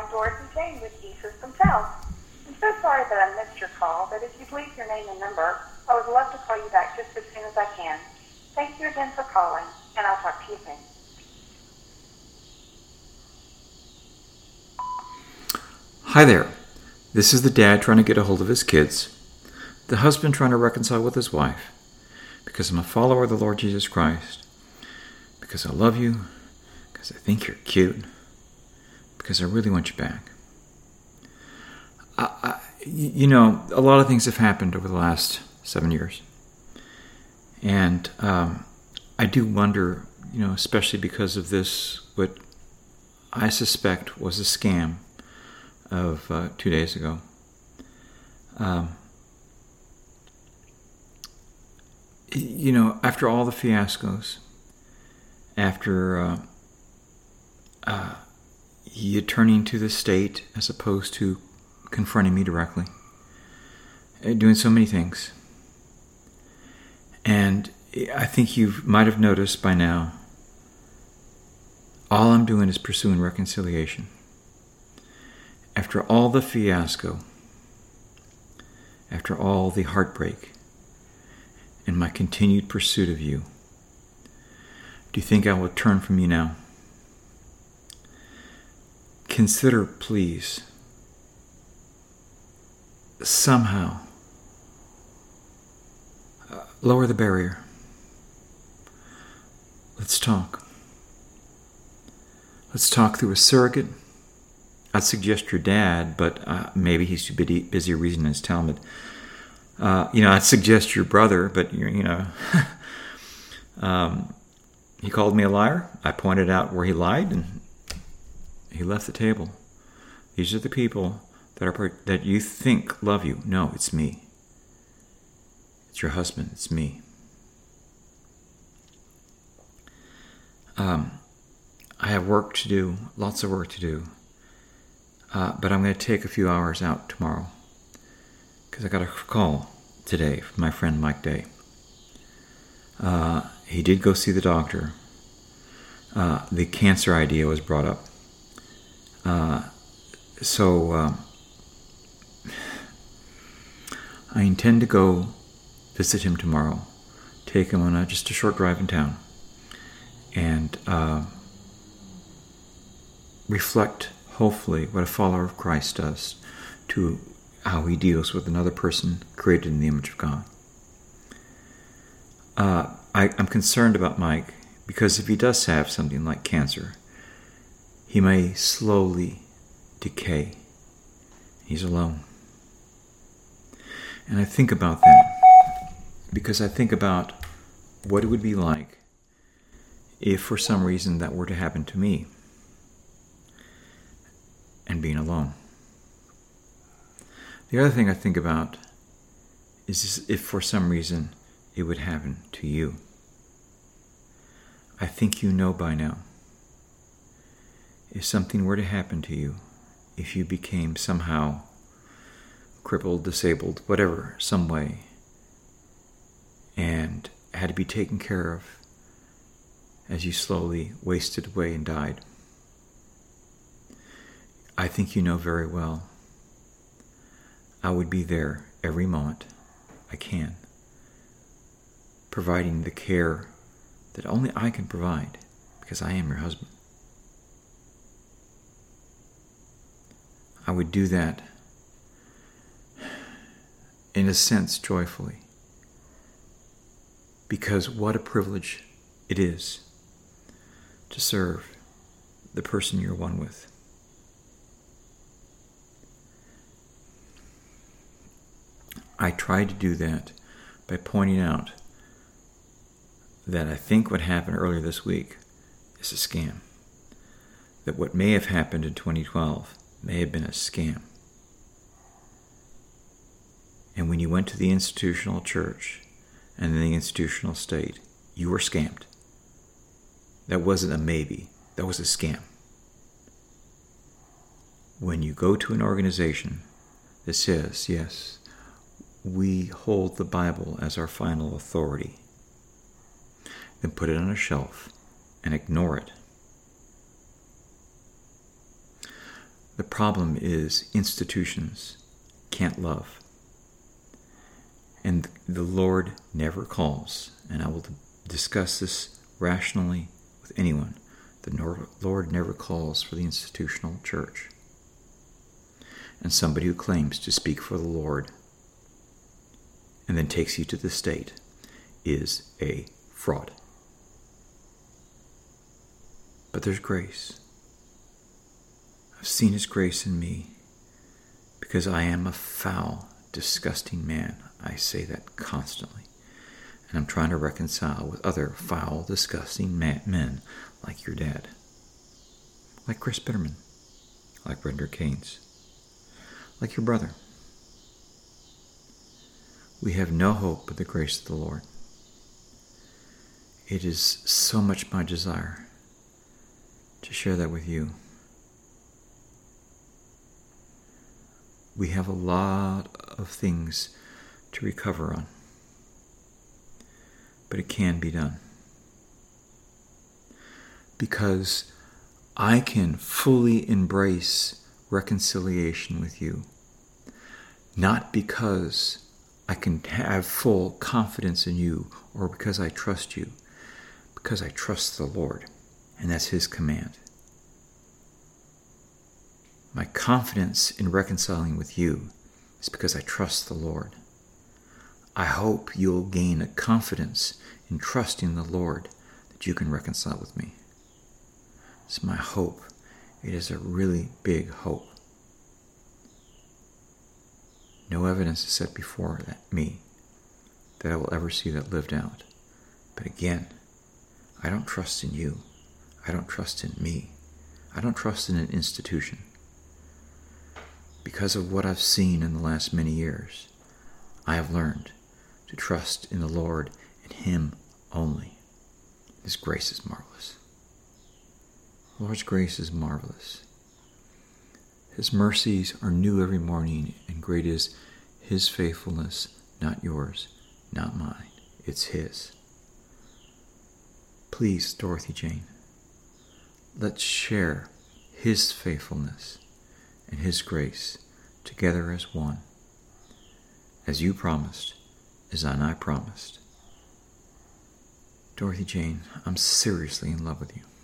Dorothy Jane with Jesus themselves. I'm so sorry that I missed your call, but if you'd leave your name and number, I would love to call you back just as soon as I can. Thank you again for calling, and I'll talk to you soon. Hi there. This is the dad trying to get a hold of his kids, the husband trying to reconcile with his wife, because I'm a follower of the Lord Jesus Christ, because I love you, because I think you're cute, because I really want you back. A lot of things have happened over the last 7 years. And I do wonder, especially because of this, what I suspect was a scam of 2 days ago. After all the fiascos, after you turning to the state as opposed to confronting me directly, doing so many things. And I think you might have noticed by now, all I'm doing is pursuing reconciliation. After all the fiasco, after all the heartbreak, and my continued pursuit of you, do you think I will turn from you now? Consider, please, somehow lower the barrier. Let's talk. Let's talk through a surrogate. I'd suggest your dad, but maybe he's too busy reading his Talmud. I'd suggest your brother, but he called me a liar. I pointed out where he lied, and he left the table. These are the people that you think love you. No, it's me. It's your husband. It's me. I have work to do, lots of work to do. But I'm going to take a few hours out tomorrow because I got a call today from my friend Mike Day. He did go see the doctor. The cancer idea was brought up. So I intend to go visit him tomorrow, take him on just a short drive in town, and reflect, hopefully, what a follower of Christ does to how he deals with another person created in the image of God. I'm concerned about Mike because if he does have something like cancer, he may slowly decay. He's alone. And I think about that because I think about what it would be like if for some reason that were to happen to me and being alone. The other thing I think about is if for some reason it would happen to you. I think you know by now. If something were to happen to you, if you became somehow crippled, disabled, whatever, some way, and had to be taken care of as you slowly wasted away and died, I think you know very well I would be there every moment I can, providing the care that only I can provide because I am your husband. I would do that in a sense joyfully, because what a privilege it is to serve the person you're one with. I tried to do that by pointing out that I think what happened earlier this week is a scam. That what may have happened in 2012 may have been a scam. And when you went to the institutional church and then the institutional state, you were scammed. That wasn't a maybe. That was a scam. When you go to an organization that says, yes, we hold the Bible as our final authority, then put it on a shelf and ignore it. The problem is institutions can't love. And the Lord never calls, and I will discuss this rationally with anyone. The Lord never calls for the institutional church. And somebody who claims to speak for the Lord and then takes you to the state is a fraud. But there's grace. I've seen His grace in me because I am a foul, disgusting man. I say that constantly. And I'm trying to reconcile with other foul, disgusting men like your dad, like Chris Bitterman, like Brenda Keynes, like your brother. We have no hope but the grace of the Lord. It is so much my desire to share that with you. We have a lot of things to recover on, but it can be done. Because I can fully embrace reconciliation with you, not because I can have full confidence in you or because I trust you, because I trust the Lord, and that's His command. My confidence in reconciling with you is because I trust the Lord. I hope you'll gain a confidence in trusting the Lord that you can reconcile with me. It's my hope. It is a really big hope. No evidence is set before me that I will ever see that lived out. But again, I don't trust in you. I don't trust in me. I don't trust in an institution. Because of what I've seen in the last many years, I have learned to trust in the Lord and Him only. His grace is marvelous. The Lord's grace is marvelous. His mercies are new every morning, and great is His faithfulness, not yours, not mine. It's His. Please, Dorothy Jane, let's share His faithfulness and His grace together as one, as you promised, as I promised. Dorothy Jane, I'm seriously in love with you.